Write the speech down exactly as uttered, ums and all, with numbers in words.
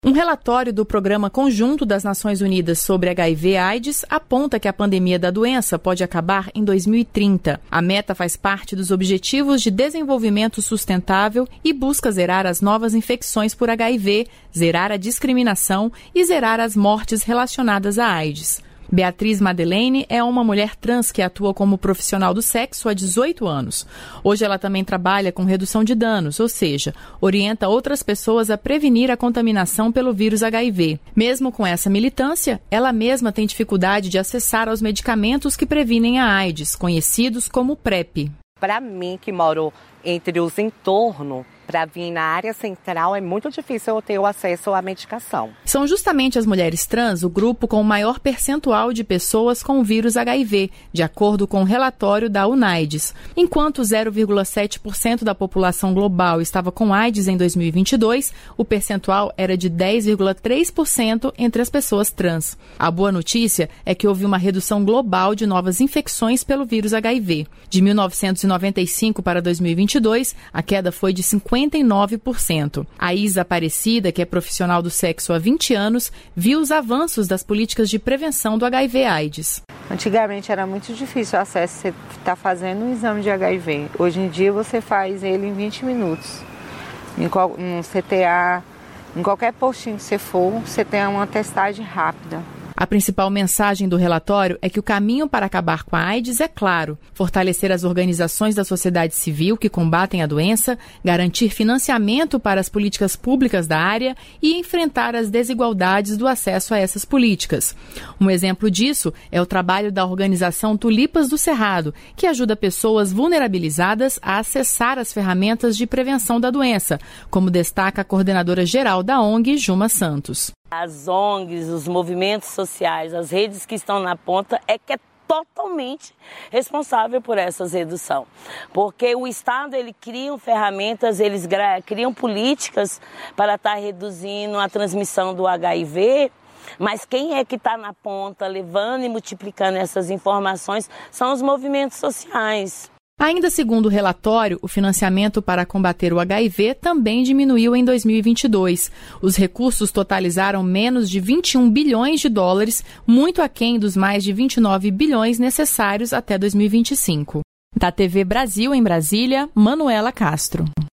Um relatório do Programa Conjunto das Nações Unidas sobre H I V AIDS aponta que a pandemia da doença pode acabar em dois mil e trinta. A meta faz parte dos Objetivos de Desenvolvimento Sustentável e busca zerar as novas infecções por H I V, zerar a discriminação e zerar as mortes relacionadas à AIDS. Beatriz Madeleine é uma mulher trans que atua como profissional do sexo há dezoito anos. Hoje ela também trabalha com redução de danos, ou seja, orienta outras pessoas a prevenir a contaminação pelo vírus H I V. Mesmo com essa militância, ela mesma tem dificuldade de acessar aos medicamentos que previnem a AIDS, conhecidos como PrEP. Para mim, que moro entre os entornos, para vir na área central é muito difícil eu ter o acesso à medicação. São justamente as mulheres trans o grupo com o maior percentual de pessoas com o vírus H I V, de acordo com o relatório da UNAIDS. Enquanto zero vírgula sete por cento da população global estava com AIDS em dois mil e vinte e dois, o percentual era de dez vírgula três por cento entre as pessoas trans. A boa notícia é que houve uma redução global de novas infecções pelo vírus H I V. De mil novecentos e noventa e cinco para dois mil e vinte e dois, a queda foi de cinquenta e nove por cento. A Isa Aparecida, que é profissional do sexo há vinte anos, viu os avanços das políticas de prevenção do H I V AIDS. Antigamente era muito difícil o acesso, você está fazendo um exame de H I V. Hoje em dia você faz ele em vinte minutos. Em qual, no C T A, em qualquer postinho que você for, você tem uma testagem rápida. A principal mensagem do relatório é que o caminho para acabar com a AIDS é claro: fortalecer as organizações da sociedade civil que combatem a doença, garantir financiamento para as políticas públicas da área e enfrentar as desigualdades do acesso a essas políticas. Um exemplo disso é o trabalho da organização Tulipas do Cerrado, que ajuda pessoas vulnerabilizadas a acessar as ferramentas de prevenção da doença, como destaca a coordenadora geral da O N G, Juma Santos. As O N Gs, os movimentos sociais, as redes que estão na ponta é que é totalmente responsável por essa redução. Porque o Estado, ele cria ferramentas, eles criam políticas para estar reduzindo a transmissão do H I V, mas quem é que está na ponta levando e multiplicando essas informações são os movimentos sociais. Ainda segundo o relatório, o financiamento para combater o H I V também diminuiu em dois mil e vinte e dois. Os recursos totalizaram menos de vinte e um bilhões de dólares, muito aquém dos mais de vinte e nove bilhões necessários até dois mil e vinte e cinco. Da T V Brasil em Brasília, Manuela Castro.